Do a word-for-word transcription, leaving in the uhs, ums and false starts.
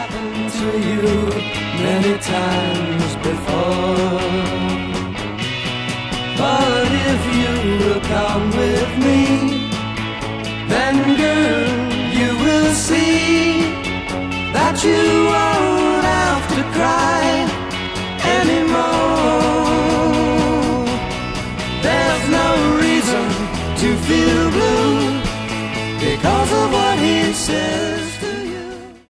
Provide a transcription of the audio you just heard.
happened to you many times before. But if you will come with me, then girl, you will see that you